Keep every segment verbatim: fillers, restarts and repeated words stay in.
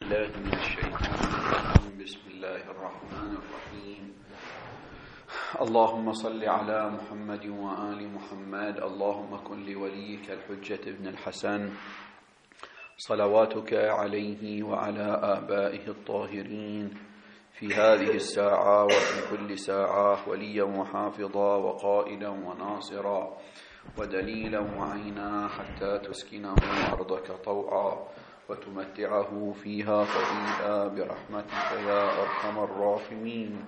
بالله من الشيطان الرجيم. بسم الله الرحمن الرحيم. اللهم صل على محمد وآل محمد. اللهم كن لوليك الحجة ابن الحسن صلواتك عليه وعلى آبائه الطاهرين في هذه الساعة وفي كل ساعة وليا وحافظا وقائدا وناصرا ودليلا وعينا حتى تسكنه أرضك طوعا وتمتعه فيها طويلا برحمتك يا أرحم الراحمين.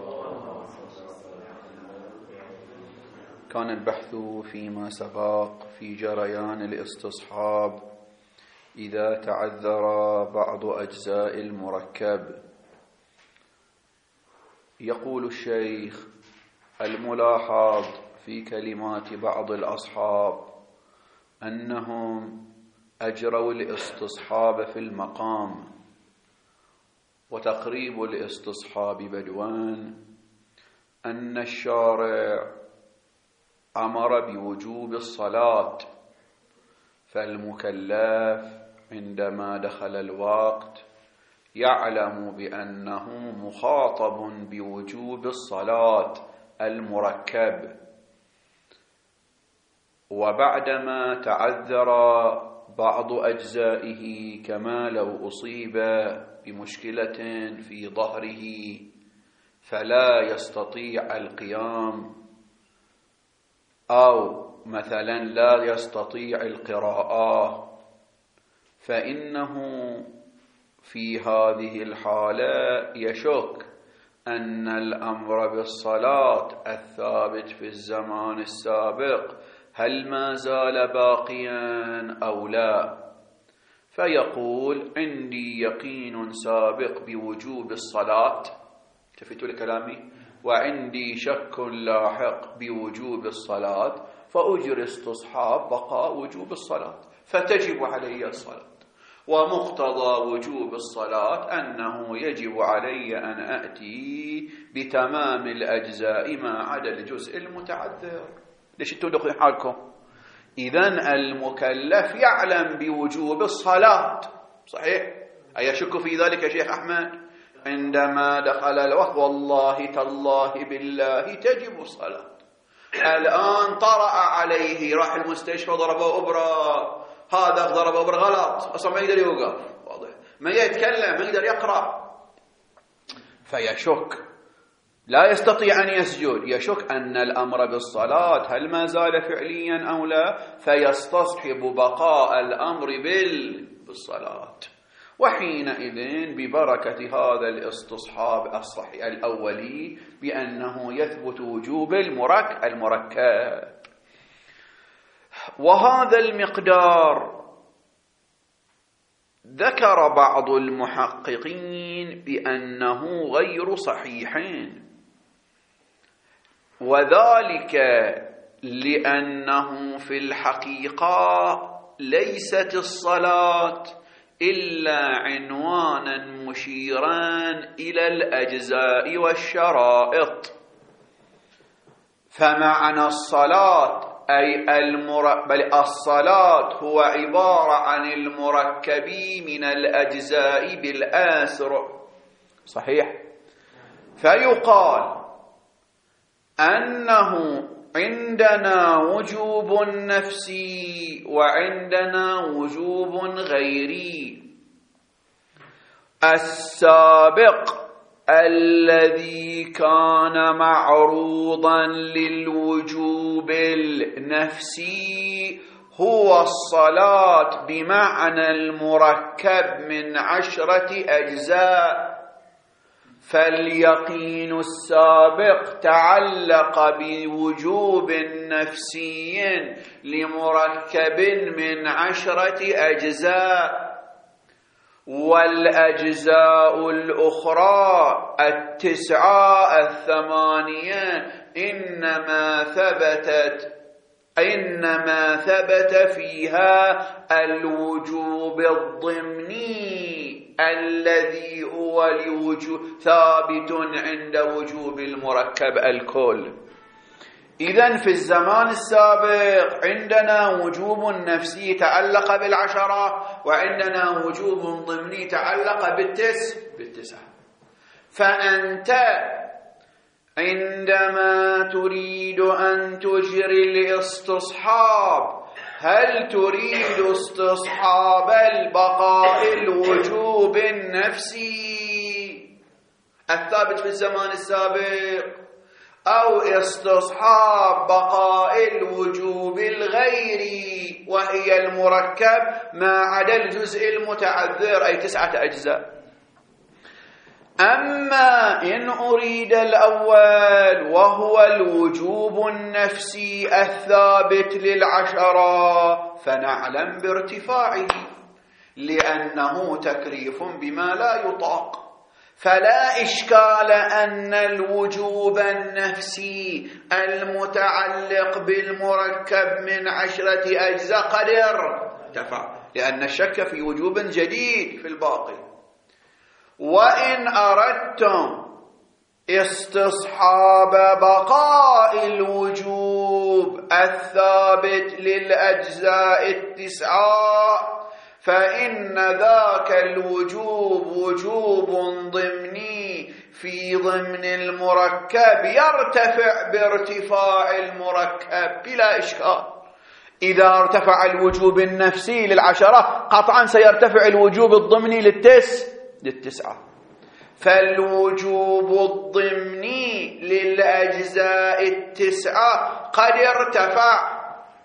كان البحث فيما سبق في جريان الاستصحاب إذا تعذر بعض أجزاء المركب. يقول الشيخ: الملاحظ في كلمات بعض الأصحاب أنهم أجروا الاستصحاب في المقام، وتقريب الاستصحاب بدوان أن الشارع أمر بوجوب الصلاة، فالمكلف عندما دخل الوقت يعلم بأنه مخاطب بوجوب الصلاة المركب، وبعدما تعذر بعض أجزائه كما لو أصيب بمشكلة في ظهره فلا يستطيع القيام، أو مثلا لا يستطيع القراءة، فإنه في هذه الحالة يشك أن الأمر بالصلاة الثابت في الزمان السابق هل ما زال باقيا أو لا، فيقول: عندي يقين سابق بوجوب الصلاة، تفتوا لكلامي، وعندي شك لاحق بوجوب الصلاة، فأجري استصحاب بقاء وجوب الصلاة، فتجب علي الصلاة. ومقتضى وجوب الصلاة أنه يجب علي أن أأتي بتمام الأجزاء ما عدا الجزء المتعذر. ليش انتم دخلوا حالكم؟ إذن المكلف يعلم بوجوب الصلاة، صحيح؟ أيشك في ذلك يا شيخ أحمد؟ عندما دخل الوقت والله تالله بالله تجب الصلاة. الآن طرأ عليه، راح المستشفى ضربه أبرة، هذا ضرب أبرة غلط، أصلا ما يقدر يوقف، واضح، ما يتكلم، ما يقدر يقرأ، فيشك، لا يستطيع أن يسجد، يشك أن الأمر بالصلاة هل ما زال فعليا أو لا، فيستصحب بقاء الأمر بالصلاة. وحينئذ ببركة هذا الاستصحاب الصحيح الأولي بأنه يثبت وجوب المرك المركب. وهذا المقدار ذكر بعض المحققين بأنه غير صحيحين، وذلك لأنه في الحقيقة ليست الصلاة إلا عنوانا مشيرا إلى الأجزاء والشرائط، فمعنى الصلاة أي المر... بل الصلاة هو عبارة عن المركب من الأجزاء بالآسر، صحيح؟ فيقال أنه عندنا وجوب نفسي وعندنا وجوب غيري. السابق الذي كان معروضا للوجوب النفسي هو الصلاة بمعنى المركب من عشرة أجزاء، فاليقين السابق تعلق بوجوب نفسي لمركب من عشرة أجزاء، والأجزاء الأخرى التسعة الثمانية إنما ثبتت إنما ثبت فيها الوجوب الضمني الذي هو الوجوب ثابت عند وجوب المركب الكل. إذن في الزمان السابق عندنا وجوب نفسي تعلق بالعشرة، وعندنا وجوب ضمني تعلق بالتسع بالتسعة. فأنت عندما تريد أن تجري الاستصحاب، هل تريد استصحاب البقاء الوجوب النفسي الثابت في الزمان السابق، أو استصحاب بقاء الوجوب الغيري وهي المركب ما عدا الجزء المتعذر أي تسعة أجزاء؟ أما إن أريد الأول وهو الوجوب النفسي الثابت للعشرة فنعلم بارتفاعه، لأنه تكليف بما لا يطاق، فلا إشكال أن الوجوب النفسي المتعلق بالمركب من عشرة أجزاء قد ارتفع، لأن الشك في وجوب جديد في الباقي. وإن أردتم استصحاب بقاء الوجوب الثابت للأجزاء التسعة فإن ذاك الوجوب وجوب ضمني في ضمن المركب يرتفع بارتفاع المركب بلا إشكال. إذا ارتفع الوجوب النفسي للعشرة قطعا سيرتفع الوجوب الضمني للتس للتسعة. فالوجوب الضمني للأجزاء التسعة قد ارتفع.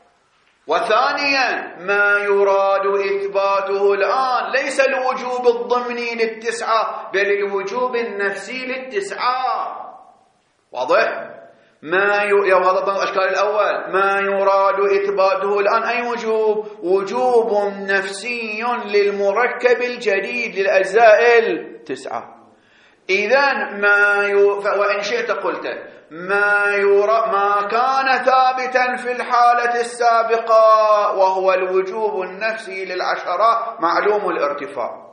وثانيا ما يراد إثباته الآن ليس الوجوب الضمني للتسعة بل الوجوب النفسي للتسعة. واضح؟ ما ي... هذا الأشكال الأول. ما يراد إثباته الآن أي وجوب؟ وجوب نفسي للمركب الجديد للأجزاء التسعة. إذن ما ي... وإن شئت قلت ما يرى ما كان ثابتا في الحالة السابقة وهو الوجوب النفسي للعشرة معلوم الارتفاع،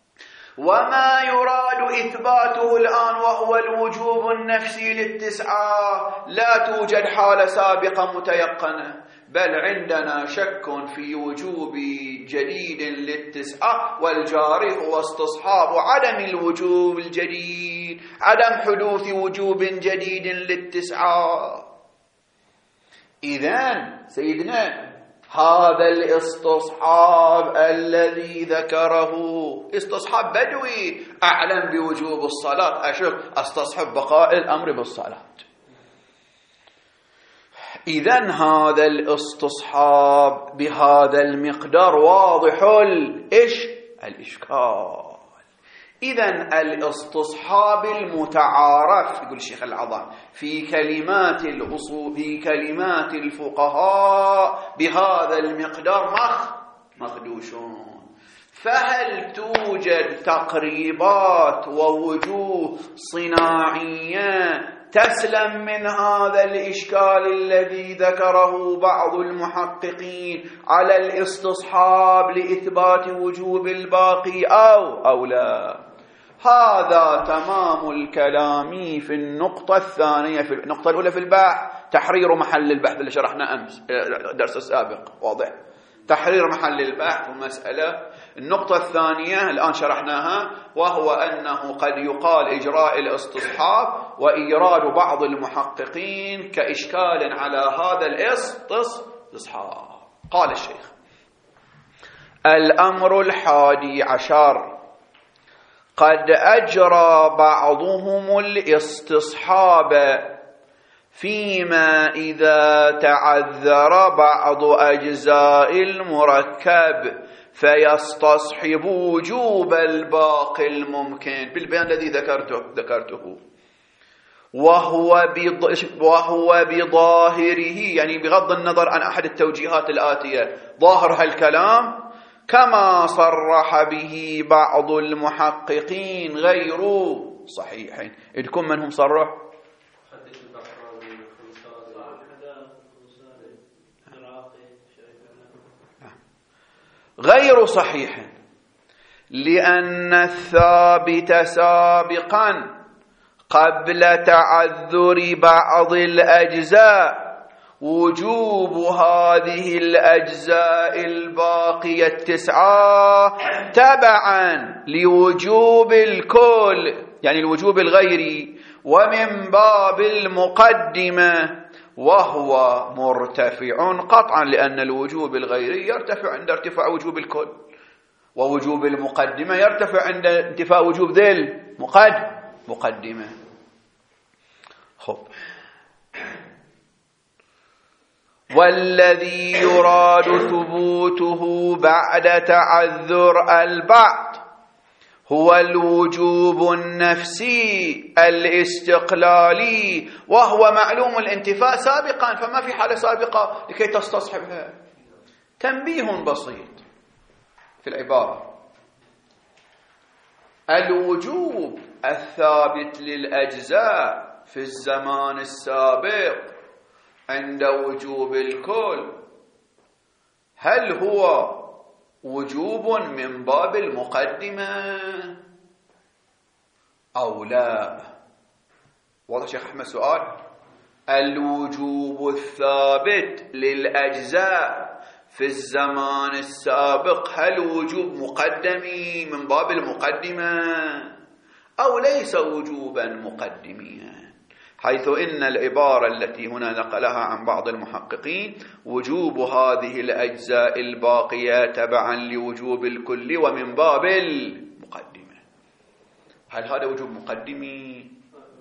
وما يراد إثباته الآن وهو الوجوب النفسي للتسعة لا توجد حالة سابقة متيقنة، بل عندنا شك في وجوب جديد للتسعة، والجاري هو استصحاب عدم الوجوب الجديد، عدم حدوث وجوب جديد للتسعة. إذن سيدنا هذا الاستصحاب الذي ذكره استصحاب بدوي، أعلم بوجوب الصلاة أشك استصحب بقاء الأمر بالصلاة. إذن هذا الاستصحاب بهذا المقدار واضح الإش الإشكال. إذن الاستصحاب المتعارف يقول الشيخ العظام في كلمات الأصول في كلمات الفقهاء بهذا المقدار مخ مخدوشون. فهل توجد تقريبات ووجوه صناعية تسلم من هذا الإشكال الذي ذكره بعض المحققين على الاستصحاب لإثبات وجوب الباقي أو أو لا؟ هذا تمام الكلام في النقطة الثانية. في النقطة الأولى في البحث تحرير محل البحث اللي شرحنا أمس الدرس السابق، واضح؟ تحرير محل البحث ومسألة. النقطة الثانية الآن شرحناها، وهو أنه قد يقال إجراء الاستصحاب وإيراد بعض المحققين كإشكال على هذا الاستصحاب. قال الشيخ: الأمر الحادي عشر قد أجرى بعضهم الاستصحاب فيما إذا تعذر بعض أجزاء المركب فيستصحب وجوب الباقي الممكن بالبيان الذي ذكرته ذكرته وهو وهو بظاهره، يعني بغض النظر عن أحد التوجيهات الآتية، ظاهر هالكلام كما صرح به بعض المحققين غير صحيح. عندكم من هم صرح؟ غير صحيح، لأن الثابت سابقا قبل تعذر بعض الأجزاء وجوب هذه الأجزاء الباقية التسعة تبعا لوجوب الكل، يعني الوجوب الغيري، ومن باب المقدمة، وهو مرتفع قطعا، لأن الوجوب الغيري يرتفع عند ارتفاع وجوب الكل، ووجوب المقدمة يرتفع عند انتفاء وجوب ذي المقدمة. خب، والذي يراد ثبوته بعد تعذر البعض هو الوجوب النفسي الاستقلالي، وهو معلوم الانتفاء سابقا، فما في حالة سابقة لكي تستصحبها. تنبيه بسيط في العبارة: الوجوب الثابت للأجزاء في الزمان السابق عند وجوب الكل، هل هو وجوب من باب المقدمة أو لا؟ واضح شيخ أحمد سؤال؟ الوجوب الثابت للأجزاء في الزمان السابق هل وجوب مقدمي من باب المقدمة أو ليس وجوبا مقدميا؟ حيث إن العبارة التي هنا نقلها عن بعض المحققين وجوب هذه الأجزاء الباقية تبعا لوجوب الكل ومن باب المقدمة، هل هذا وجوب مقدمي؟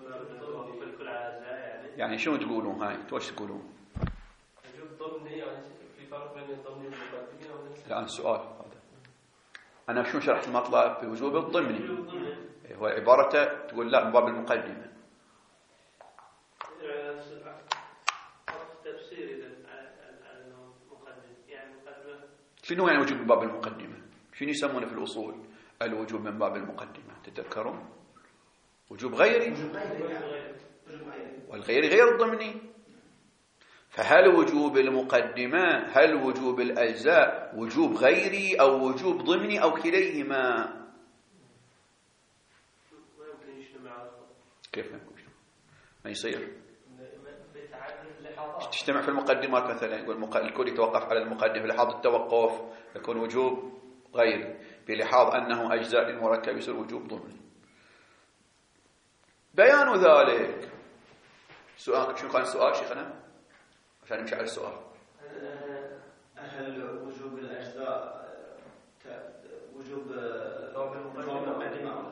يعني شنو تقولون هاي؟ توش تقولون؟ وجوب ضمني، يعني في فرق بين الضمني والمقدمي أو نفس؟ لا، السؤال هذا أنا شنو شرحت المطلب في وجوب الضمني؟ هو عبارته تقول لا من باب المقدمة. شنو يعني وجوب من باب المقدمة؟ شنو يسمونه في الأصول الوجوب من باب المقدمة؟ تتذكرون؟ وجوب غيري، والغيري غير الضمني. فهل وجوب المقدمة، هل وجوب الأجزاء وجوب غيري أو وجوب ضمني أو كليهما؟ ما يمكن يجتمع. كيف ما يمكن يجتمع؟ ما يصير. تجتمع في المقدمات مثلا، يقول الكل يتوقف على المقدمة، في لحاظ التوقف يكون وجوب غيري، في لحاظ أنه أجزاء المركب يصير وجوب ضمني. بيان ذلك سؤال. شنو كان السؤال شيخنا عشان نمشي على السؤال؟ هل وجوب الأجزاء وجوب المقدمة؟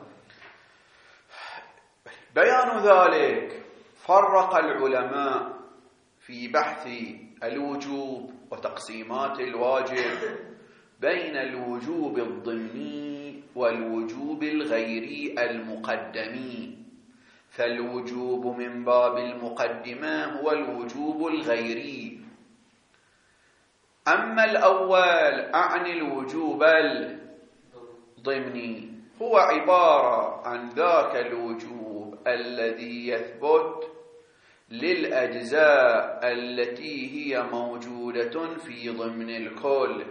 بيان ذلك فرق العلماء في بحث الوجوب وتقسيمات الواجب بين الوجوب الضمني والوجوب الغيري المقدمي. فالوجوب من باب المقدمة هو الوجوب الغيري. أما الأول أعني الوجوب الضمني، هو عبارة عن ذاك الوجوب الذي يثبت للأجزاء التي هي موجودة في ضمن الكل.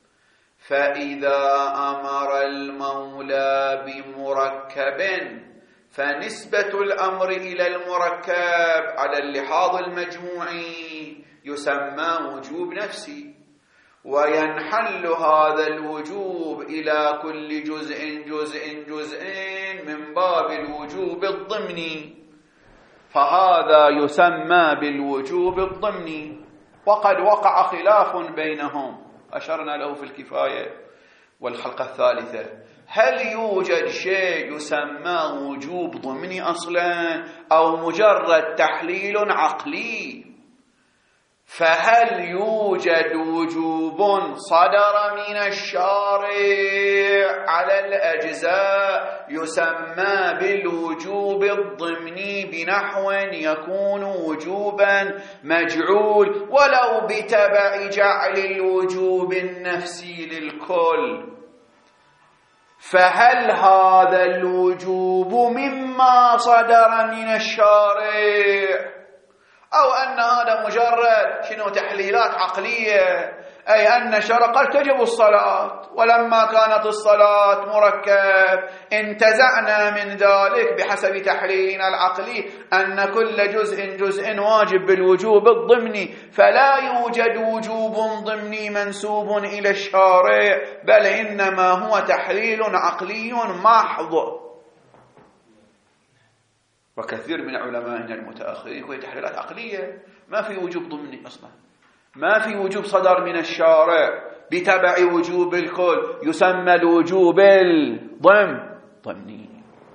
فإذا أمر المولى بمركب فنسبة الأمر إلى المركب على اللحاظ المجموعي يسمى وجوب نفسي، وينحل هذا الوجوب إلى كل جزء جزء جزء من باب الوجوب الضمني، فهذا يسمى بالوجوب الضمني. وقد وقع خلاف بينهم أشرنا له في الكفاية والحلقة الثالثة، هل يوجد شيء يسمى وجوب ضمني أصلا أو مجرد تحليل عقلي؟ فهل يوجد وجوب صدر من الشارع على الأجزاء يسمى بالوجوب الضمني بنحو يكون وجوبا مجعول ولو بتبع جعل الوجوب النفسي للكل؟ فهل هذا الوجوب مما صدر من الشارع أو أن هذا مجرد شنو تحليلات عقلية أي أن الشرع قال تجب الصلاة، ولما كانت الصلاة مركب انتزعنا من ذلك بحسب تحليلنا العقلي أن كل جزء جزء واجب بالوجوب الضمني، فلا يوجد وجوب ضمني منسوب إلى الشارع، بل إنما هو تحليل عقلي محض. وكثير من علمائنا المتأخرين هي تحليلات عقلية، ما في وجوب ضمني أصلا، ما في وجوب صدر من الشارع بتبع وجوب الكل، يسمى الوجوب الضمن ضمني.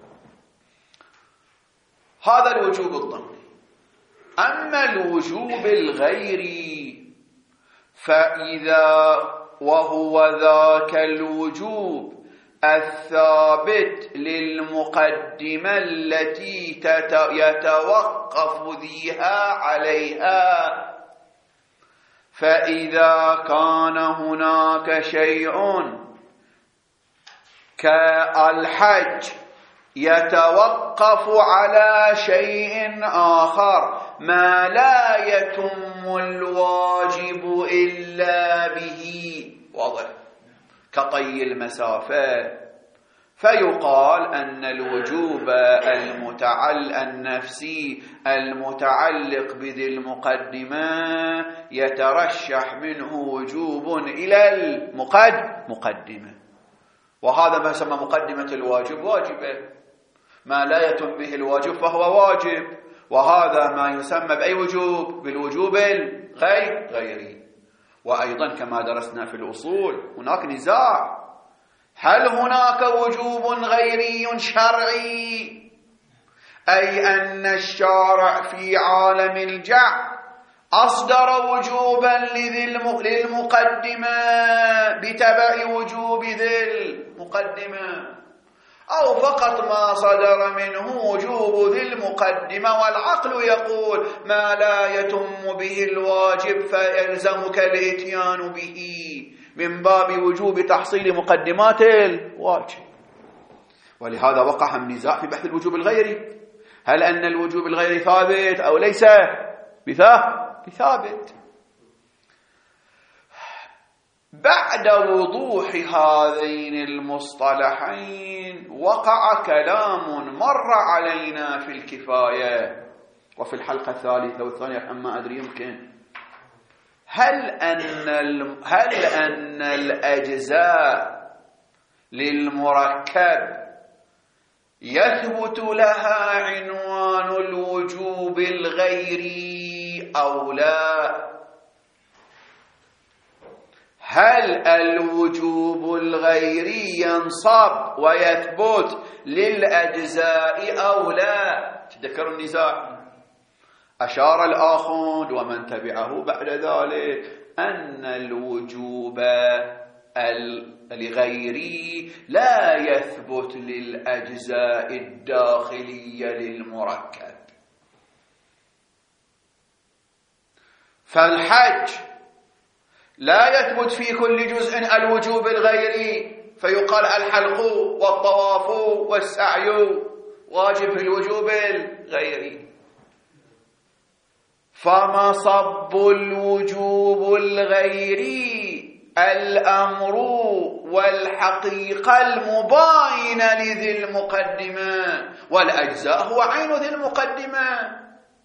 هذا الوجوب الضمني. أما الوجوب الغيري فإذا وهو ذاك الوجوب الثابت للمقدمة التي يتوقف ذيها عليها، فإذا كان هناك شيء كالحج يتوقف على شيء آخر ما لا يتم الواجب إلا به، واضح، كطي المسافة، فيقال أن الوجوب المتعلق النفسي المتعلق بذي المقدمة يترشح منه وجوب إلى المقدمة، وهذا ما يسمى مقدمة الواجب واجبة، ما لا يتم به الواجب فهو واجب، وهذا ما يسمى بأي وجوب؟ بالوجوب الغير غيري. وأيضا كما درسنا في الأصول هناك نزاع، هل هناك وجوب غيري شرعي، أي أن الشارع في عالم الجعل أصدر وجوبا للمقدمة بتبع وجوب ذي المقدمة، أو فقط ما صدر منه وجوب ذي المقدمة والعقل يقول ما لا يتم به الواجب فيلزمك الاتيان به من باب وجوب تحصيل مقدمات الواجب. ولهذا وقع النزاع في بحث الوجوب الغيري، هل أن الوجوب الغيري ثابت أو ليس بثابت؟ بعد وضوح هذين المصطلحين وقع كلام مر علينا في الكفاية وفي الحلقة الثالثة والثانية، أما أدري يمكن، هل أن هل أن الأجزاء للمركب يثبت لها عنوان الوجوب الغيري أو لا؟ هل الوجوب الغيري ينصب ويثبت للأجزاء أو لا؟ تذكروا النزاع. أشار الآخوند ومن تبعه بعد ذلك أن الوجوب الغيري لا يثبت للأجزاء الداخلية للمركب، فالحج لا يثبت في كل جزء الوجوب الغيري، فيقال الحلق والطواف والسعي واجب في الوجوب الغيري، فمصب الوجوب الغيري الأمر والحقيقة المباينة لذي المقدمة، والأجزاء هو عين ذي المقدمة.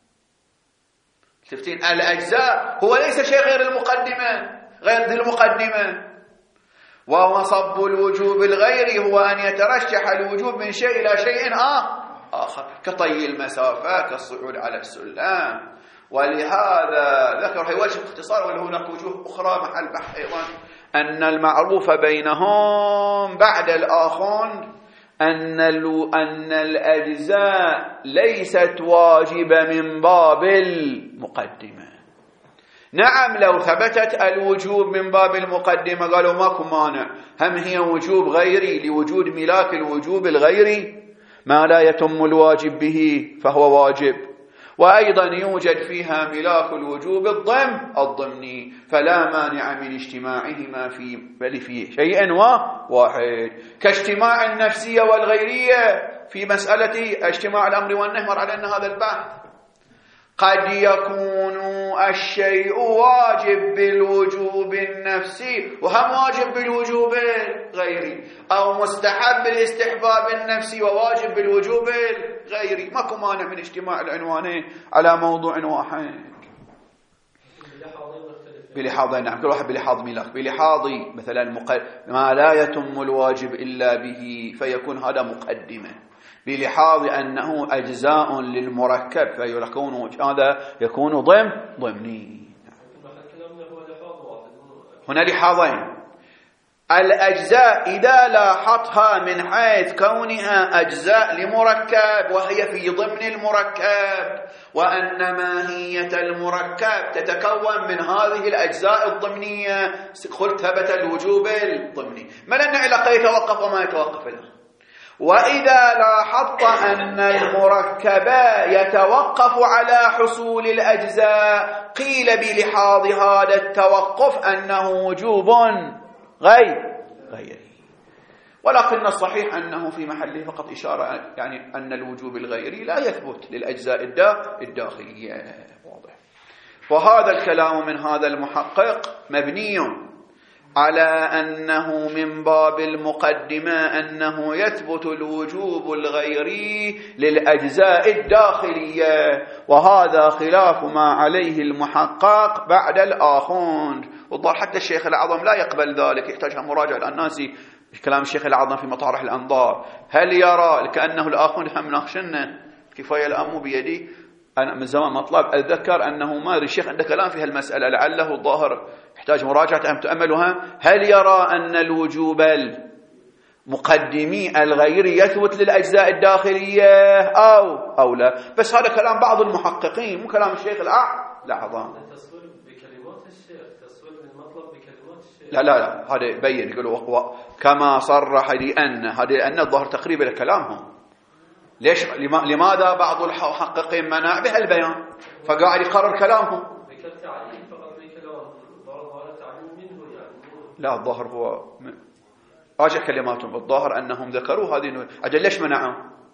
شفتين؟ الأجزاء هو ليس شيء غير المقدمة، غير ذي المقدمة. ومصب الوجوب الغيري هو أن يترشح الوجوب من شيء إلى شيء آخر، كطي المسافة، كالصعود على السلم. ولهذا ذكر هي وجه اختصار، وهناك وجوه أخرى محل بحث أيضا، أن المعروف بينهم بعد الآخر أن أن الأجزاء ليست واجبة من باب المقدمة. نعم، لو ثبتت الوجوب من باب المقدمة قالوا ماكو مانع، هم هي وجوب غيري لوجود ملاك الوجوب الغيري، ما لا يتم الواجب به فهو واجب، وأيضا يوجد فيها ملاك الوجوب الضمن الضمني، فلا مانع من اجتماعهما في بل في شيء واحد، كاجتماع النفسية والغيرية في مسألة اجتماع الأمر والنهي، مر علينا هذا البحث. قد يكون الشيء واجب بالوجوب النفسي وهم واجب بالوجوب الغيري، أو مستحب بالاستحباب النفسي وواجب بالوجوب الغيري. ماكو مانع من اجتماع العنوانين على موضوع واحد بلحاظين. نعم، كل واحد بلحاظ ملاك. بلحاظ مثلا ما لا يتم الواجب إلا به فيكون هذا مقدمة، بلحاظ أنه أجزاء للمركب فيكون هذا يكون ضمن ضمني. هنا لحاظين. الأجزاء إذا لاحظتها من حيث كونها أجزاء لمركب وهي في ضمن المركب، وأن ماهية المركب تتكون من هذه الأجزاء الضمنية، قلت ثبت الوجوب الضمني، ما لأن علاقة يتوقف وما يتوقف له. وإذا لاحظت أن المركب يتوقف على حصول الأجزاء قيل بلحاظ هذا التوقف أنه وجوب غير غيري، ولكن الصحيح أنه في محله فقط إشارة، يعني أن الوجوب الغيري لا يثبت للأجزاء الداخلية. واضح. وهذا الكلام من هذا المحقق مبني على أنه من باب المقدمة أنه يثبت الوجوب الغيري للأجزاء الداخلية، وهذا خلاف ما عليه المحقق بعد الآخوند. والظاهر حتى الشيخ الأعظم لا يقبل ذلك، يحتاج مراجعة الناس كلام الشيخ الأعظم في مطارح الأنظار. هل يرى كأنه الآخوند هم ناقشنا كفاية الأم بيدي؟ أنا من زمان مطلب أتذكر أنه ما أدري الشيخ عنده كلام في هالمسألة، لعله الظاهر يحتاج مراجعة أم تأملها. هل يرى أن الوجوب المقدمي الغيري يثبت للأجزاء الداخلية أو أو لا؟ بس هذا كلام بعض المحققين، مو كلام الشيخ الأعظم. التصوير بكلمات الشيخ، تصوير المطلب بكلمات الشيخ. لا لا لا، هذا يبين يقولوا كما صرح لأن هذا لأن الظاهر تقريبا لكلامهم. ليش لماذا بعض المحققين منع بهالبيان فقاعد يقرر كلامهم؟ لا، الظاهر هو راجع كلماتهم، الظاهر أنهم ذكروا هذه. أجل ليش منعوا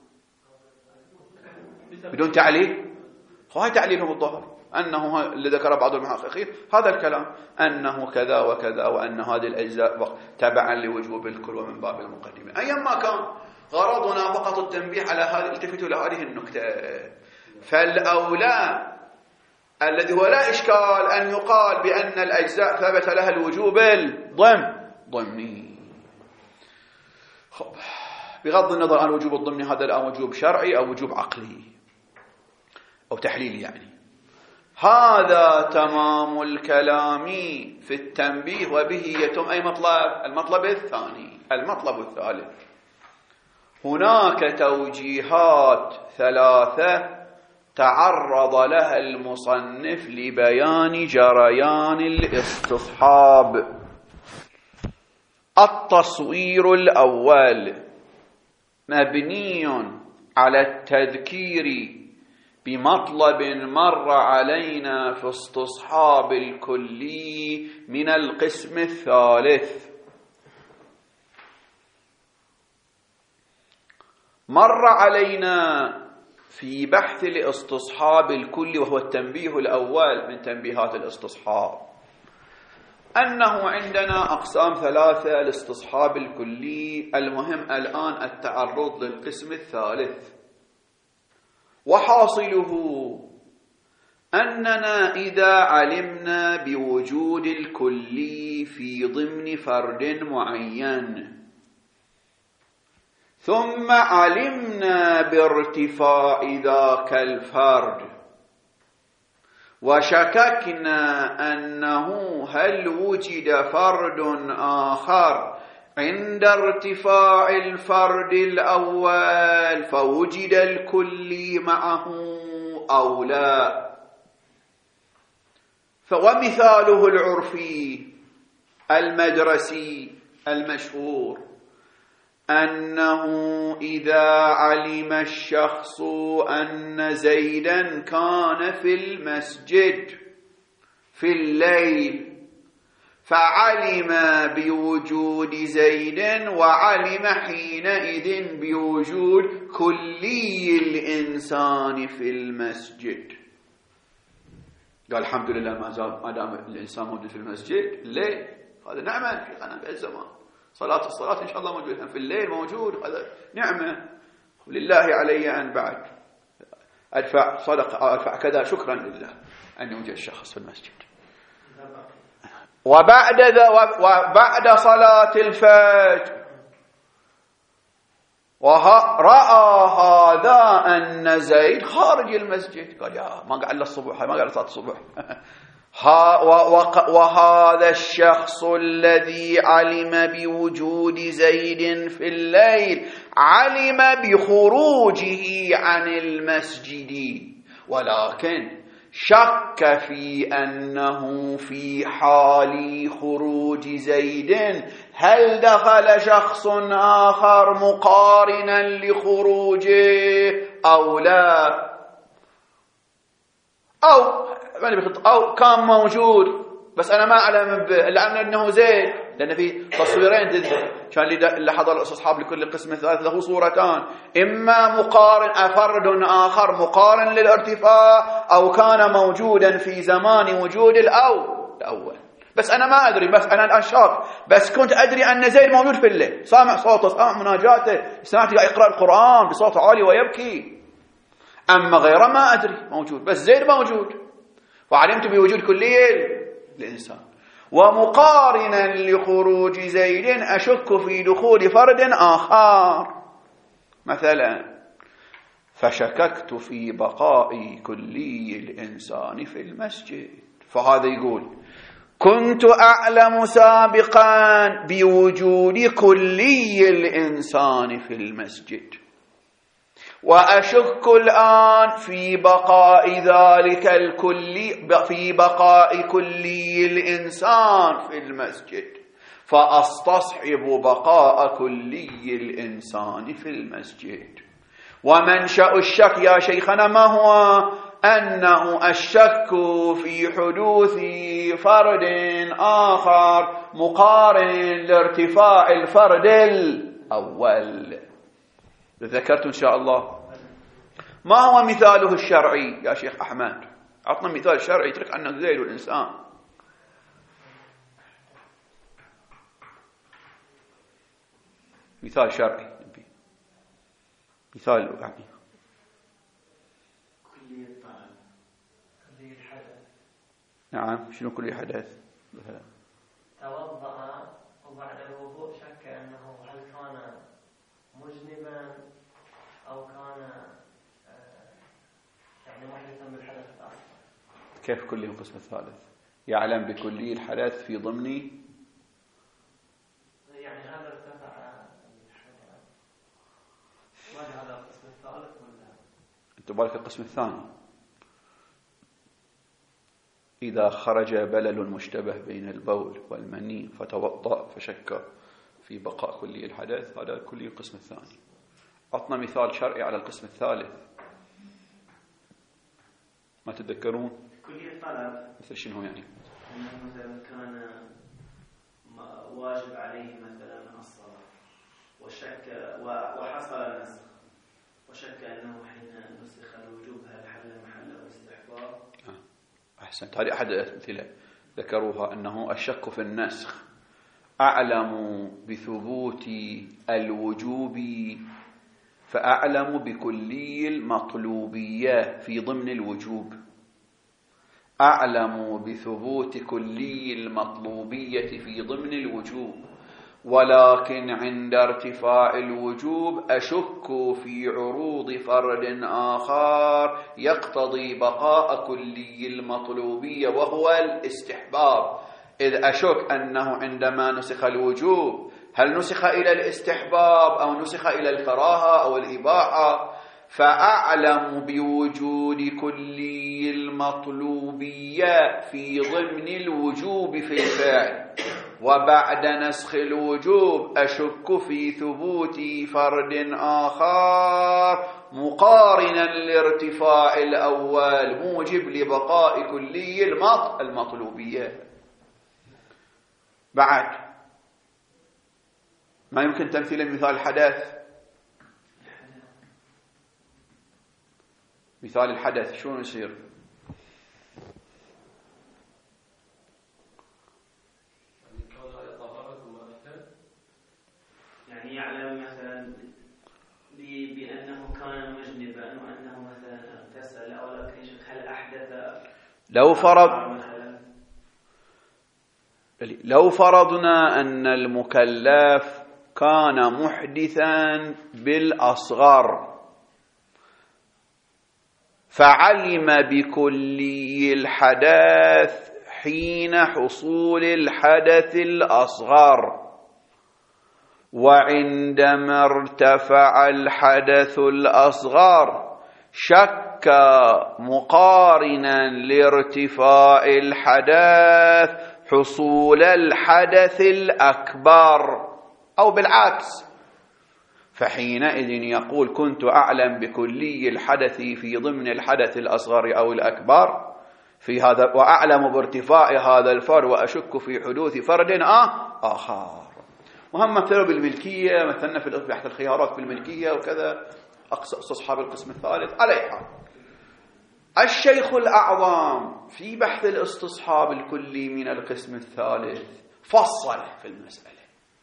بدون تعليل؟ هاي تعليلهم الظاهر أنه اللي ذكر بعض المحققين هذا الكلام، أنه كذا وكذا، وأن هذه الأجزاء تبعا لوجوب الكل ومن باب المقدمة. أيا ما كان، غرضنا فقط التنبيه على هذه، التفتوا لهذه النكتة. فالأولى الذي هو لا إشكال أن يقال بأن الأجزاء ثبت لها الوجوب الضمن ضمني. خب، بغض النظر عن وجوب الضمني هذا الآن وجوب شرعي أو وجوب عقلي أو تحليلي، يعني هذا تمام الكلام في التنبيه، وبه يتم أي مطلب؟ المطلب الثاني. المطلب الثالث، هناك توجيهات ثلاثة تعرض لها المصنف لبيان جريان الاستصحاب. التصوير الأول مبني على التذكير بمطلب مر علينا في استصحاب الكلي من القسم الثالث. مر علينا في بحث الاستصحاب الكلي، وهو التنبيه الأول من تنبيهات الاستصحاب، أنه عندنا أقسام ثلاثة الاستصحاب الكلي. المهم الآن التعرض للقسم الثالث، وحاصله أننا إذا علمنا بوجود الكلي في ضمن فرد معين، ثم علمنا بارتفاع ذاك الفرد، وشككنا أنه هل وجد فرد آخر عند ارتفاع الفرد الأول فوجد الكلي معه أو لا. ومثاله العرفي المدرسي المشهور أنه إذا علم الشخص أن زيدا كان في المسجد في الليل، فعلم بوجود زيد، وعلم حينئذ بوجود كلي الإنسان في المسجد. قال الحمد لله ما زال ما دام الإنسان موجود في المسجد الليل، هذا نعمة شيخنا بهالزمان. صلاة الصلاة إن شاء الله موجودة في الليل موجود، هذا نعمة. لله علي أن بعد أدفع صدقة أدفع كذا شكرا لله أن يوجد الشخص في المسجد. وبعد ذا وبعد صلاة الفجر ورأى هذا أن زيد خارج المسجد، قال يا ما قعد الصبح ما قعد صلاة الصبح وهذا الشخص الذي علم بوجود زيد في الليل علم بخروجه عن المسجد، ولكن شك في أنه في حال خروج زيد هل دخل شخص آخر مقارنا لخروجه أو لا، أو أو كان موجود بس أنا ما أعلم به إلا أنه زيد، لأن في تصويرين كان اللي حضر أصحاب لكل قسم ثالث له صورتان، إما مقارن أفرد آخر مقارن للارتفاع أو كان موجودا في زمان وجود الأول الأول. بس أنا ما أدري، بس أنا الآن شاك، بس كنت أدري أن زيد موجود في الليل، سامع صوته سامع مناجاته، سمعت يقرأ القرآن بصوت عالي ويبكي، أما غيره ما أدري موجود، بس زيد موجود وعلمت بوجود كلية الإنسان. ومقارنا لخروج زيد أشك في دخول فرد آخر مثلا، فشككت في بقاء كلي الإنسان في المسجد. فهذا يقول كنت أعلم سابقا بوجود كلي الإنسان في المسجد، وأشك الآن في بقاء ذلك الكلي في بقاء كلي الإنسان في المسجد، فأستصحب بقاء كلي الإنسان في المسجد. ومنشأ الشك يا شيخنا ما هو؟ أنه الشك في حدوث فرد آخر مقارن لارتفاع الفرد الأول. ذكرت إن شاء الله. ما هو مثاله الشرعي يا شيخ أحمد؟ عطنا مثال شرعي يترك عنه زيد الإنسان. مثال شرعي، مثال يعني كلية الطعام، كلية الحدث. نعم، شنو كلية حدث؟ توضأ وبعد الوضوء شك أنه هل كان مجنبا أو كان يعني محدثا بالحدث الأصغر. كيف كلي القسم الثالث؟ يعلم بكلي الحدث في ضمن يعني هذا ارتفع ما هذا القسم الثالث ولا أنت بالك القسم الثاني؟ إذا خرج بلل مشتبه بين البول والمني فتوضأ فشك في بقاء كلي الحدث، هذا كلي القسم الثاني. عطنا مثال شرعي على القسم الثالث. ما تتذكرون؟ كلية الطلب مثل شنو يعني؟ أنه مثلا كان واجب عليه مثلا الصلاة وشك وحصل النسخ وشك أنه حين نسخ الوجوب هل حل محل الاستحباب. أحسنت، هذه أحد الأمثلة ذكروها، أنه الشك في النسخ أعلم بثبوت الوجوب فأعلم بكلي المطلوبية في ضمن الوجوب، أعلم بثبوت كلي المطلوبية في ضمن الوجوب، ولكن عند ارتفاع الوجوب أشك في عروض فرد آخر يقتضي بقاء كلي المطلوبية وهو الاستحباب، إذ أشك أنه عندما نسخ الوجوب هل نسخ إلى الاستحباب أو نسخ إلى الكراهة أو الإباحة، فأعلم بوجود كلي المطلوبية في ضمن الوجوب في الفعل، وبعد نسخ الوجوب أشك في ثبوت فرد آخر مقارنا لارتفاع الأول موجب لبقاء كلي المطلوبية. بعد ما يمكن تمثيل مثال الحدث؟ مثال الحدث شو يصير؟ لو فرض لو فرضنا أن المكلف كان محدثا بالأصغر فعلم بكلي الحدث حين حصول الحدث الأصغر، وعندما ارتفع الحدث الأصغر شك مقارنا لارتفاع الحدث حصول الحدث الأكبر، أو بالعكس، فحينئذ يقول كنت أعلم بكلي الحدث في ضمن الحدث الأصغر أو الأكبر في هذا، وأعلم بارتفاع هذا الفرد وأشك في حدوث فرد آه آخر. وهم مثلوا بالملكية، مثلنا في بحث الخيارات بالملكية وكذا أصحاب القسم الثالث. عليها الشيخ الأعظم في بحث الاستصحاب الكلي من القسم الثالث فصل في المسألة،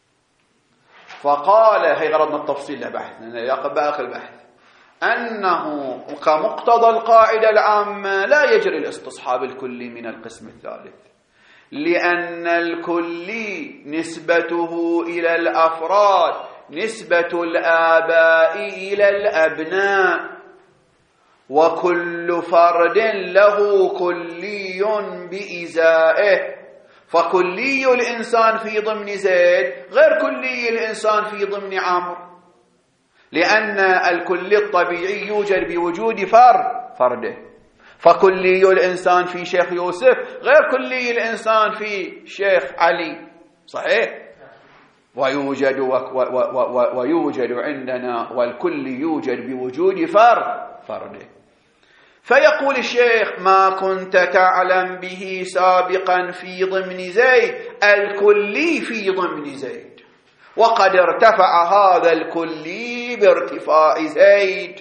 فقال، هي غرضنا التفصيل لبحثنا يقبل البحث، أنه كمقتضى القاعدة العامة لا يجري الاستصحاب الكلي من القسم الثالث، لأن الكلي نسبته إلى الأفراد نسبة الآباء إلى الأبناء، وكل فرد له كلي بإزائه، فكلي الإنسان في ضمن زيد غير كلي الإنسان في ضمن عمرو، لأن الكلي الطبيعي يوجد بوجود فرد فرده، فكلي الإنسان في شيخ يوسف غير كلي الإنسان في شيخ علي، صحيح؟ ويوجد و و و ويوجد عندنا والكل يوجد بوجود فرد فرده. فيقول الشيخ ما كنت تعلم به سابقا في ضمن زيد الكلي في ضمن زيد، وقد ارتفع هذا الكلي بارتفاع زيد،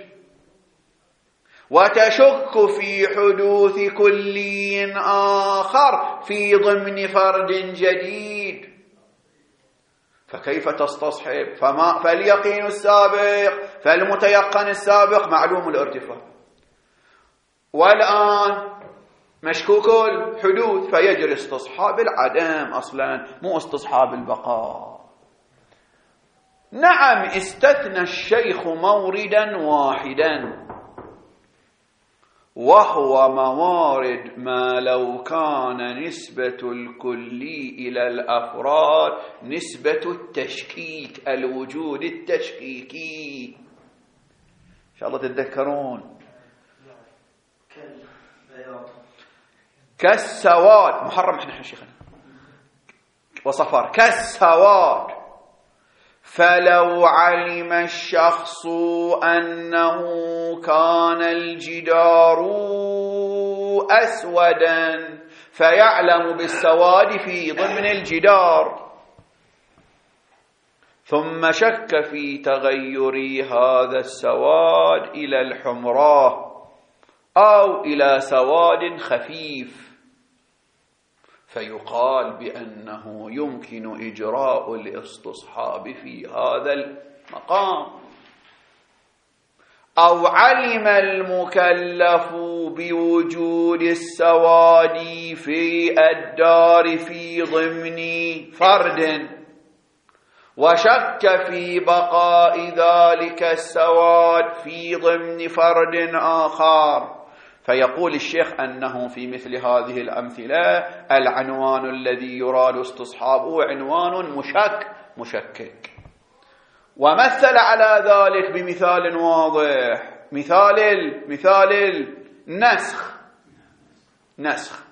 وتشك في حدوث كلي آخر في ضمن فرد جديد، فكيف تستصحب؟ فما فاليقين السابق فالمتيقن السابق معلوم الارتفاع، والآن مشكوك الحدوث، فيجري استصحاب العدم أصلا مو استصحاب البقاء. نعم استثنى الشيخ موردا واحدا، وهو موارد ما لو كان نسبة الكلي إلى الأفراد نسبة التشكيك، الوجود التشكيكي، إن شاء الله تتذكرون، كالسواد، محرم احنا شيخنا وصفار، كالسواد، فلو علم الشخص أنه كان الجدار أسودا فيعلم بالسواد في ضمن الجدار، ثم شك في تغير هذا السواد إلى الحمراء أو إلى سواد خفيف، فيقال بأنه يمكن إجراء الاستصحاب في هذا المقام. أو علم المكلف بوجود السواد في الدار في ضمن فرد، وشك في بقاء ذلك السواد في ضمن فرد آخر، فيقول الشيخ أنه في مثل هذه الأمثلة العنوان الذي يراد استصحابه عنوان مشك مشكك. ومثل على ذلك بمثال واضح، مثال مثال النسخ. نسخ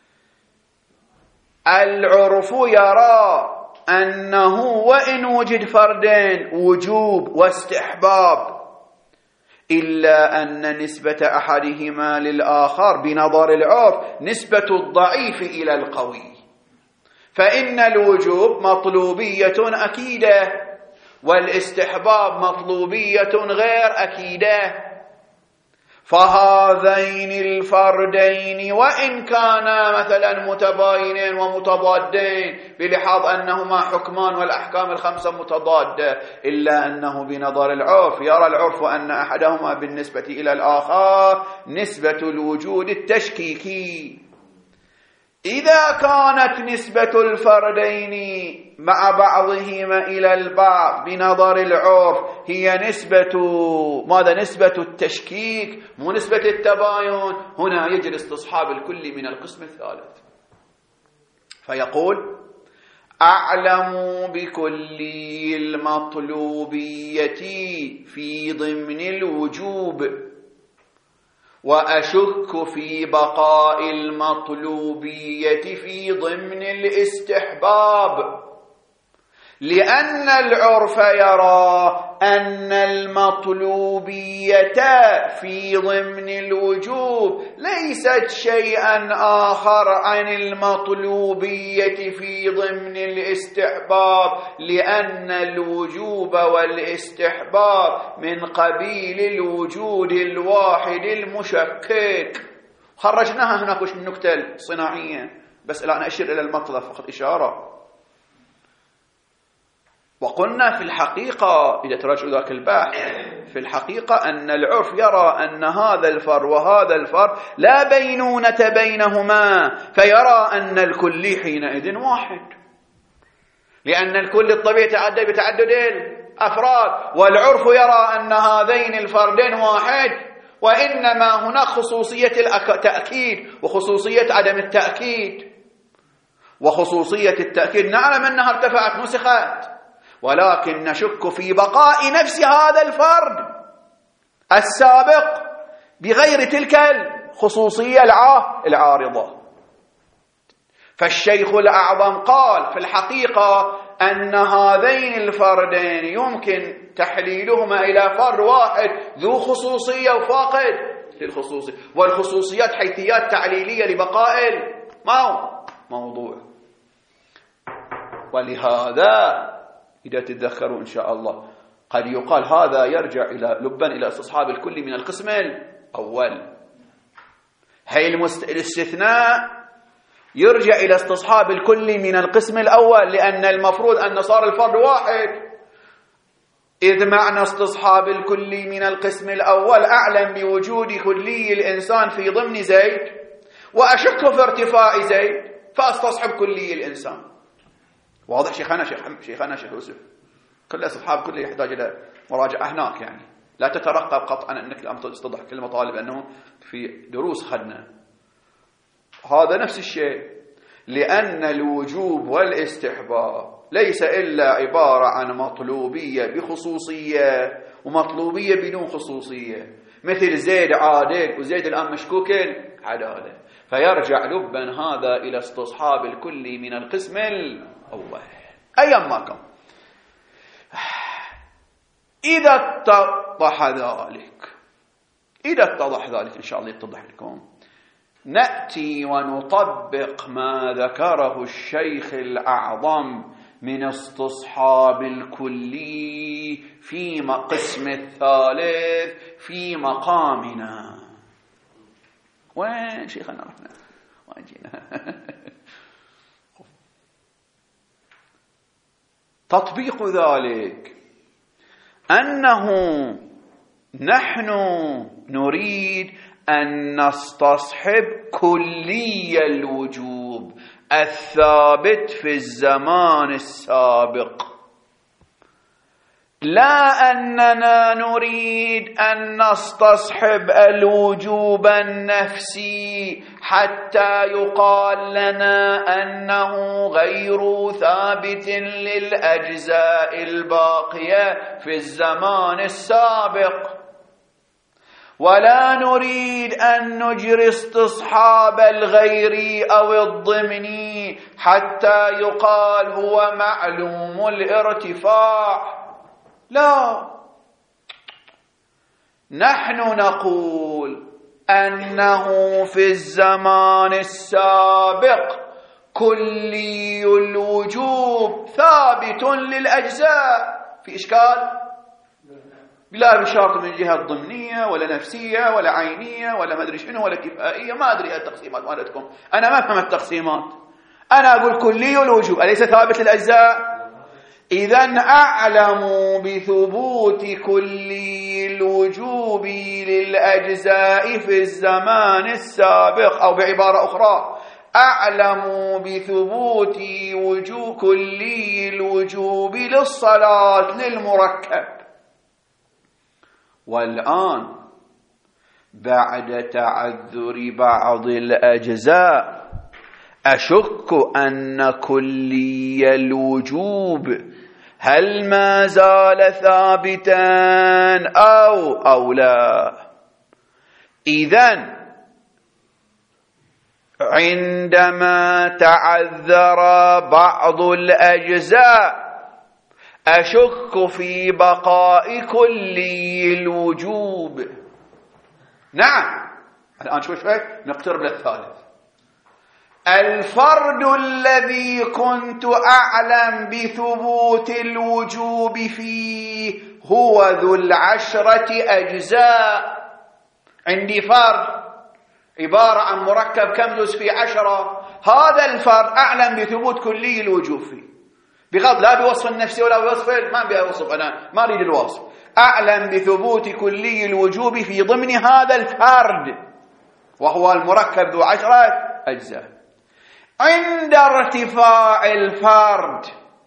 العرف يرى أنه وإن وجد فردين وجوب واستحباب، إلا أن نسبة أحدهما للآخر بنظر العرف نسبة الضعيف إلى القوي، فإن الوجوب مطلوبية أكيدة والاستحباب مطلوبية غير أكيدة، فهذين الفردين وإن كانا مثلا متباينين ومتضادين بلحاظ أنهما حكمان والأحكام الخمسة متضادة، إلا أنه بنظر العرف يرى العرف أن أحدهما بالنسبة إلى الآخر نسبة الوجود التشكيكي، إذا كانت نسبة الفردين مع بعضهما إلى البعض بنظر العرف هي نسبة ماذا؟ نسبة التشكيك مو نسبة التباين. هنا يجري استصحاب الكل من القسم الثالث، فيقول: أعلم بكلي المطلوبية في ضمن الوجوب، وأشك في بقاء المطلوبية في ضمن الاستحباب، لأن العرف يرى أن المطلوبية في ضمن الوجوب ليست شيئا آخر عن المطلوبية في ضمن الاستحباب، لأن الوجوب والاستحباب من قبيل الوجود الواحد المشكك. خرجناها هناك وش من نكتة صناعية، بس الآن أشير إلى المطلب فقط إشارة. وقلنا في الحقيقة إذا تراجعوا ذاك البحث، في الحقيقة أن العرف يرى أن هذا الفر وهذا الفر لا بينونة بينهما، فيرى أن الكل حينئذ واحد، لأن الكل الطبيعي يتعدد بتعدد الأفراد، والعرف يرى أن هذين الفردين واحد، وإنما هناك خصوصية التأكيد وخصوصية عدم التأكيد. وخصوصية التأكيد نعلم أنها ارتفعت نسخت، ولكن نشك في بقاء نفس هذا الفرد السابق بغير تلك الخصوصية العارضة. فالشيخ الأعظم قال في الحقيقة أن هذين الفردين يمكن تحليلهما إلى فرد واحد ذو خصوصية وفاقد للخصوصية، والخصوصيات حيثيات تعليلية لبقاء الموضوع. ولهذا إذا تتذكروا إن شاء الله قد يقال هذا يرجع إلى لبا إلى استصحاب الكل من القسم الأول. هي الاستثناء يرجع إلى استصحاب الكل من القسم الأول، لأن المفروض أن صار الفرد واحد، إذ معنى استصحاب الكل من القسم الأول أعلم بوجود كلي الإنسان في ضمن زيد، وأشك في ارتفاع زيد، فاستصحب كلي الإنسان. واضح شيخنا شيخ شيخنا شيخ يوسف؟ كل استصحاب كله يحتاج الى مراجعه هناك، يعني لا تترقب قطعا انك الان تتضح كل المطالب انه في دروس خدنا. هذا نفس الشيء، لان الوجوب والاستحباب ليس الا عباره عن مطلوبيه بخصوصيه ومطلوبيه بدون خصوصيه، مثل زيد عادل وزيد الان مشكوك العداله، فيرجع لبا هذا الى استصحاب الكل من القسم الأول أيا ما كان. إذا اتضح ذلك إذا اتضح ذلك إن شاء الله يتضح لكم، نأتي ونطبق ما ذكره الشيخ الأعظم من استصحاب الكلي في قسم الثالث في مقامنا. وين شيخنا رحنا وين جينا؟ تطبيق ذلك أنه نحن نريد أن نستصحب كلي الوجوب الثابت في الزمان السابق، لا أننا نريد أن نستصحب الوجوب النفسي حتى يقال لنا أنه غير ثابت للأجزاء الباقية في الزمان السابق، ولا نريد أن نجري استصحاب الغيري أو الضمني حتى يقال هو معلوم الارتفاع. لا، نحن نقول أنه في الزمان السابق كلي الوجوب ثابت للأجزاء. في إشكال؟ بلا بشرط من جهة ضمنية ولا نفسية ولا عينية ولا ما أدري شنو ولا كفائية، ما أدري التقسيمات مالتكم، أنا ما أفهم التقسيمات، أنا أقول كلي الوجوب أليس ثابت للأجزاء؟ إذن أعلم بثبوت كلي الوجوب للأجزاء في الزمان السابق، أو بعبارة أخرى أعلم بثبوت وجوب كلي الوجوب للصلاة للمركب. والآن بعد تعذر بعض الأجزاء أشك أن كلي الوجوب هل ما زال ثابتا أو أو لا. إذن عندما تعذر بعض الأجزاء أشك في بقاء كلي الوجوب. نعم، الآن شوي شوي نقترب للثالث. الفرد الذي كنت أعلم بثبوت الوجوب فيه هو ذو العشرة أجزاء. عندي فرد عبارة عن مركب كم جزء في عشرة، هذا الفرد أعلم بثبوت كلي الوجوب فيه بغض لا بوصف النفسي ولا بوصف، ما بوصف، أنا ما أريد الوصف، أعلم بثبوت كلي الوجوب في ضمن هذا الفرد وهو المركب ذو عشرة أجزاء. عند ارتفاع الفرد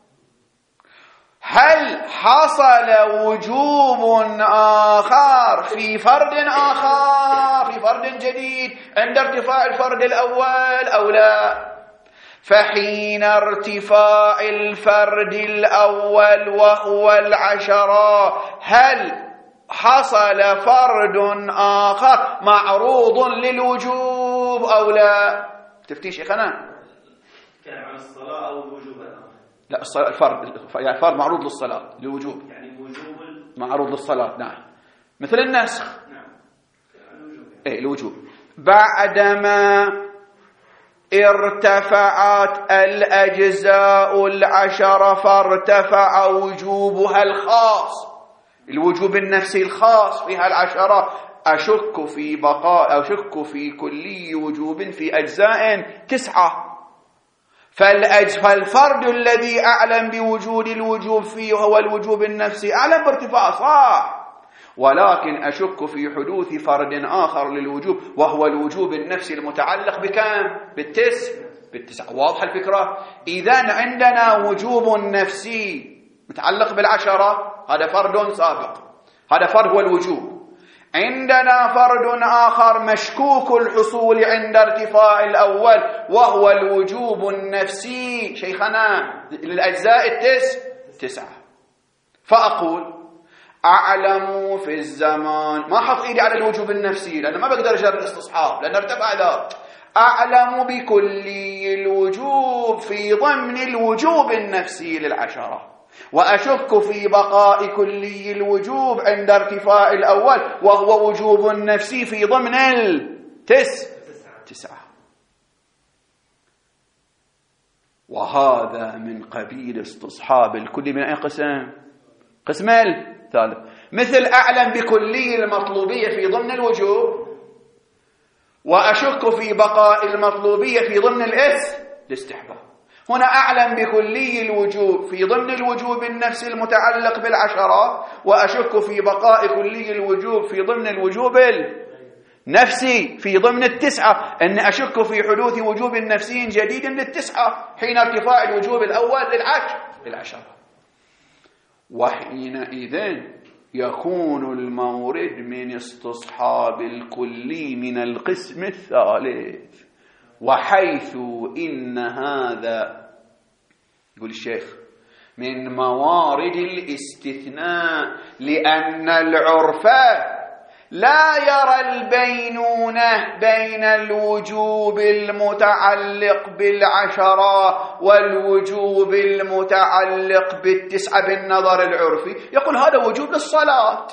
هل حصل وجوب آخر في فرد آخر في فرد جديد عند ارتفاع الفرد الأول أو لا؟ فحين ارتفاع الفرد الأول وهو العشرة هل حصل فرد آخر معروض للوجوب أو لا؟ تفتيش شيخنا؟ كان عن الصلاة أو الوجوب؟ لا، الصلاة الفرد يعني فرد معروض للصلاة للوجوب، يعني الوجوب معروض للصلاة. نعم، مثل النسخ. نعم، الوجوب إيه الوجوب. بعدما ارتفعت الأجزاء العشرة فارتفع وجوبها الخاص، الوجوب النفسي الخاص فيها العشرة، أشك في بقاء أشك في كلي وجوب في أجزاء تسعة. فالفرد الذي أعلم بوجود الوجوب فيه هو الوجوب النفسي، أعلم بارتفاع صح، ولكن أشك في حدوث فرد آخر للوجوب وهو الوجوب النفسي المتعلق بكم؟ بالتسع بالتسع. واضح الفكرة؟ إذن عندنا وجوب نفسي متعلق بالعشرة، هذا فرد سابق، هذا فرد هو الوجوب. عندنا فرد آخر مشكوك الحصول عند ارتفاع الأول وهو الوجوب النفسي شيخنا للأجزاء التسع تسعة. فأقول أعلم في الزمان، ما حط إيدي على الوجوب النفسي لأنه ما بقدر أجرب الاستصحاب لأنه ارتفع ذا، أعلم بكلي الوجوب في ضمن الوجوب النفسي للعشرة، وأشك في بقاء كلي الوجوب عند ارتفاع الأول وهو وجوب النفسي في ضمن التسع تسعة. وهذا من قبيل استصحاب الكل من أي قسم؟ قسم الثالث. مثل أعلم بكلي المطلوبية في ضمن الوجوب وأشك في بقاء المطلوبية في ضمن الإس الاستحباب. هنا أعلم بكلي الوجوب في ضمن الوجوب النفسي المتعلق بالعشرة وأشك في بقاء كلي الوجوب في ضمن الوجوب النفسي في ضمن التسعة، أن أشك في حدوث وجوب نفسي جديد للتسعة حين ارتفاع الوجوب الأول للعشر للعشرة. وحينئذ يكون المورد من استصحاب الكلي من القسم الثالث. وحيث إن هذا يقول الشيخ من موارد الاستثناء، لأن العرف لا يرى البينونة بين الوجوب المتعلق بالعشرة والوجوب المتعلق بالتسعة بالنظر العرفي، يقول هذا وجوب للصلاة،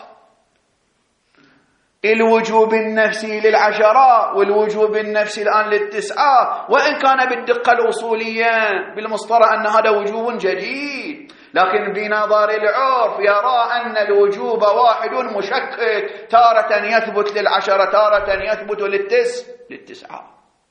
الوجوب النفسي للعشرة والوجوب النفسي الآن للتسعة، وإن كان بالدقة الأصولية بالمصطلح أن هذا وجوب جديد، لكن بنظر العرف يرى أن الوجوب واحد مشكك، تارة يثبت للعشرة تارة يثبت للتس للتسعة.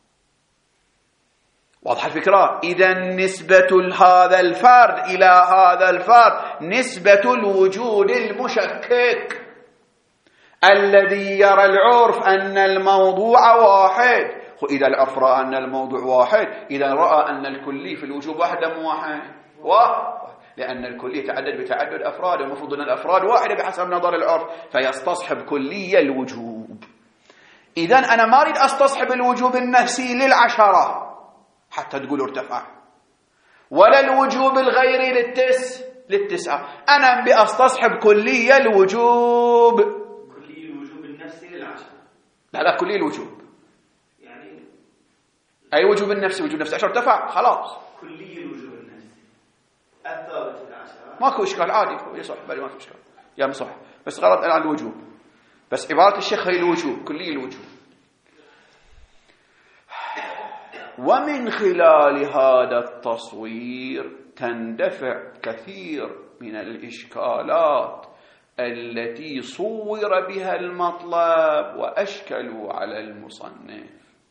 واضح الفكرة؟ إذن نسبة هذا الفرد إلى هذا الفرد نسبة الوجود المشكك الذي يرى العرف أن الموضوع واحد، إذا العرف رأى أن الموضوع واحد، إذا رأى أن الكلي في الوجوب واحد أم واحد؟ واحد، لأن الكلي يتعدد بتعدد أفراد، المفروض أن الأفراد واحدة بحسب نظر العرف، فيستصحب كلي الوجوب. إذا أنا ما أريد أستصحب الوجوب النفسي للعشرة حتى تقول ارتفع، ولا الوجوب الغيري للتس للتسعة، أنا بأستصحب كلي الوجوب. كلي الوجوب النفسي للعشرة؟ لا لا، كلي الوجوب يعني أي وجوب النفسي؟ وجوب النفسي عشر ارتفع خلاص. كلي الوجوب النفسي الثابت في العشرة ماكو إشكال، عادي يصح، بل ما في إشكال يا مصح، بس غلط على الوجوب، بس عبارة الشيخ هي الوجوب، كلي الوجوب. ومن خلال هذا التصوير تندفع كثير من الإشكالات التي صور بها المطلب وأشكلوا على المصنف.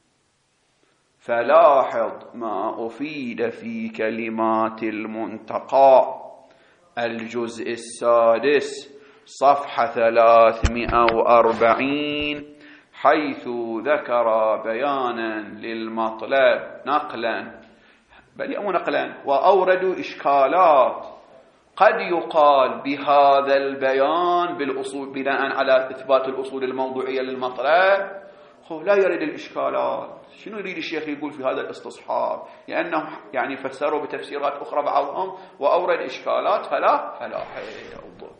فلاحظ ما أفيد في كلمات المنتقى الجزء السادس صفحة ثلاثمائة وأربعين، حيث ذكر بيانا للمطلب نقلا بل أو نقلا، وأوردوا إشكالات قد يقال بهذا البيان بالأصول بناء على إثبات الأصول الموضوعية للمطلب هو لا يريد الإشكالات. شنو يريد الشيخ يقول في هذا الاستصحاب؟ لأنهم يعني فسروا بتفسيرات أخرى بعضهم وأورد إشكالات فلا فلا حيوض.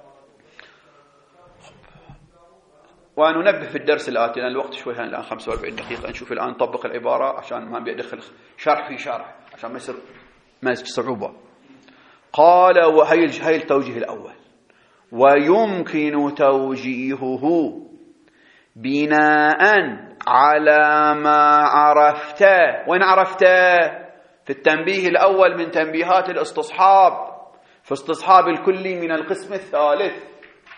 وننبه في الدرس الآتي لأن الوقت شوي هان الآن خمسة وأربعين دقيقة، نشوف الآن نطبق العبارة عشان ما بيدخل شرح في شرح عشان ما يصير مازج صعوبة. قال وهي هي التوجيه الأول: ويمكن توجيهه بناء على ما عرفت. وين عرفت؟ في التنبيه الأول من تنبيهات الاستصحاب، في استصحاب الكلي من القسم الثالث.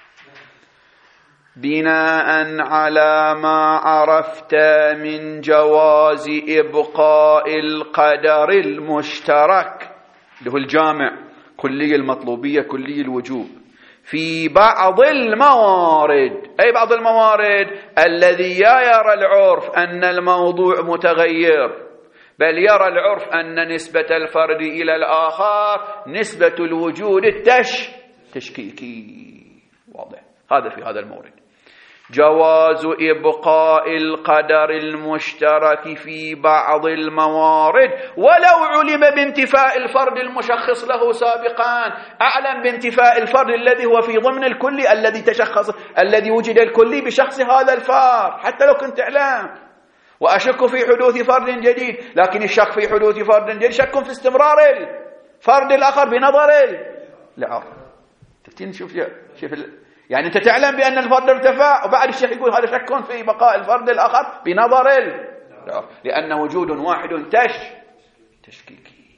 بناء على ما عرفت من جواز إبقاء القدر المشترك اللي هو الجامع، كلي المطلوبية كلي الوجوب، في بعض الموارد. أي بعض الموارد؟ الذي لا يرى العرف أن الموضوع متغير، بل يرى العرف أن نسبة الفرد إلى الآخر نسبة الوجود التش تشكيكي. واضح هذا في هذا المورد. جواز إبقاء القدر المشترك في بعض الموارد ولو علم بانتفاء الفرد المشخص له سابقا. أعلم بانتفاء الفرد الذي هو في ضمن الكلي الذي تشخص الذي وجد الكلي بشخص هذا الفرد، حتى لو كنت أعلم. وأشك في حدوث فرد جديد، لكن الشك في حدوث فرد جديد شك في استمرار الفرد الآخر بنظر العرف. تفتين شوف شوف يعني أنت تعلم بأن الفرد ارتفع وبعد الشيخ يقول هذا شك في بقاء الفرد الآخر بنظر العرف، لأن وجود واحد تش تشكيكي.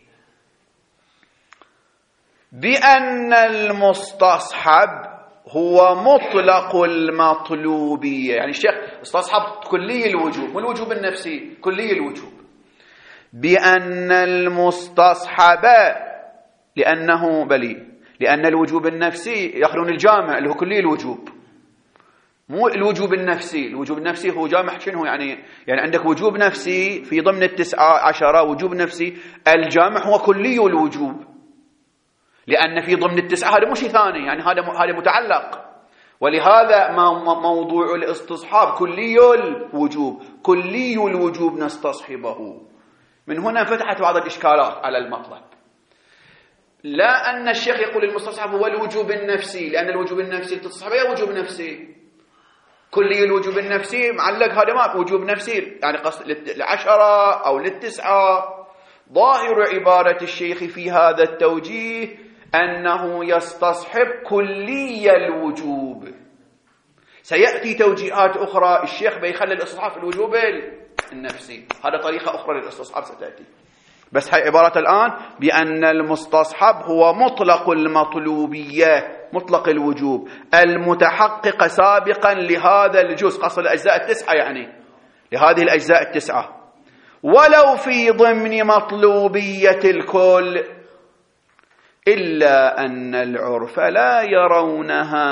بأن المستصحب هو مطلق المطلوبية، يعني الشيخ استصحب كلي الوجوب والوجوب النفسي كلي الوجوب. بأن المستصحب لأنه بلي لأن الوجوب النفسي يخلون الجامع اللي هو كلي الوجوب، مو الوجوب النفسي. الوجوب النفسي هو جامع شنو يعني؟ يعني عندك وجوب نفسي في ضمن التسعة عشرة وجوب نفسي، الجامع هو كلي الوجوب، لأن في ضمن التسعة هذا مش ثاني، يعني هذا هذا متعلق. ولهذا موضوع الاستصحاب كلي الوجوب، كلي الوجوب نستصحبه. من هنا فتحت بعض الإشكالات على المطلب. لا أن الشيخ يقول المستصحب هو الوجوب النفسي، لأن الوجوب النفسي الاستصحاب هي وجوب نفسي، كلي الوجوب النفسي معلق هذا ما وجوب نفسي يعني قصد للعشرة أو للتسعة. ظاهر عبارة الشيخ في هذا التوجيه أنه يستصحب كلي الوجوب. سيأتي توجيهات أخرى الشيخ بيخلي الاستصحاب في الوجوب النفسي، هذا طريقة أخرى للاستصحاب ستأتي، بس هاي عبارة الآن بأن المستصحب هو مطلق المطلوبية مطلق الوجوب المتحقق سابقا لهذا الجزء، قصد الأجزاء التسعة يعني لهذه الأجزاء التسعة، ولو في ضمن مطلوبية الكل، إلا أن العرف لا يرونها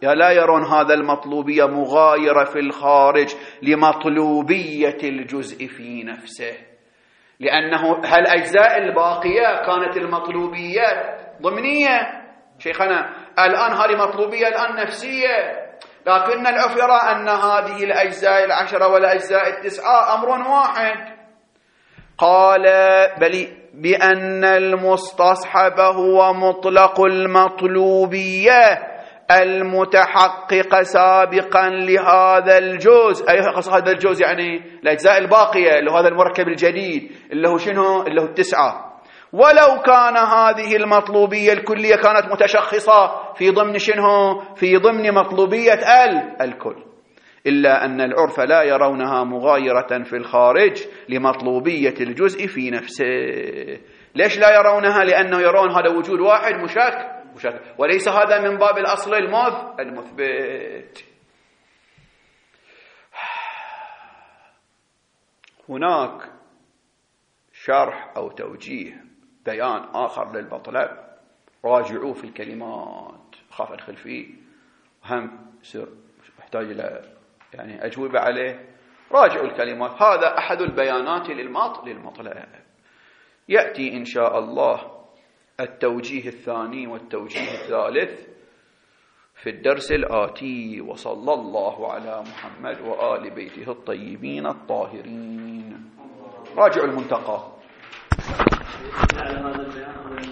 يا لا يرون هذا المطلوبية مغايرة في الخارج لمطلوبية الجزء في نفسه، لأنه هالأجزاء الباقية كانت المطلوبية ضمنية شيخنا، الآن هذه مطلوبية الآن نفسية، لكن العرف يرى أن هذه الأجزاء العشرة والأجزاء التسعة أمر واحد. قال بل بأن المستصحب هو مطلق المطلوبية المتحقق سابقا لهذا الجزء. أي هذا الجزء يعني الأجزاء الباقية اللي هو هذا المركب الجديد اللي هو شنو؟ اللي هو التسعة. ولو كان هذه المطلوبية الكلية كانت متشخصة في ضمن شنو؟ في ضمن مطلوبية ال الكل، إلا أن العرف لا يرونها مغايرة في الخارج لمطلوبية الجزء في نفسه. ليش لا يرونها؟ لأنه يرون هذا وجود واحد مشاك مشاك وليس هذا من باب الأصل المث المثبت. هناك شرح أو توجيه بيان آخر للمطلب، راجعوه في الكلمات، خاف أدخل فيه هم يحتاج إلى يعني أجوبة عليه، راجعوا الكلمات. هذا أحد البيانات للمطلب. يأتي إن شاء الله التوجيه الثاني والتوجيه الثالث في الدرس الآتي. وصلى الله على محمد وآل بيته الطيبين الطاهرين. راجعوا المنتقى.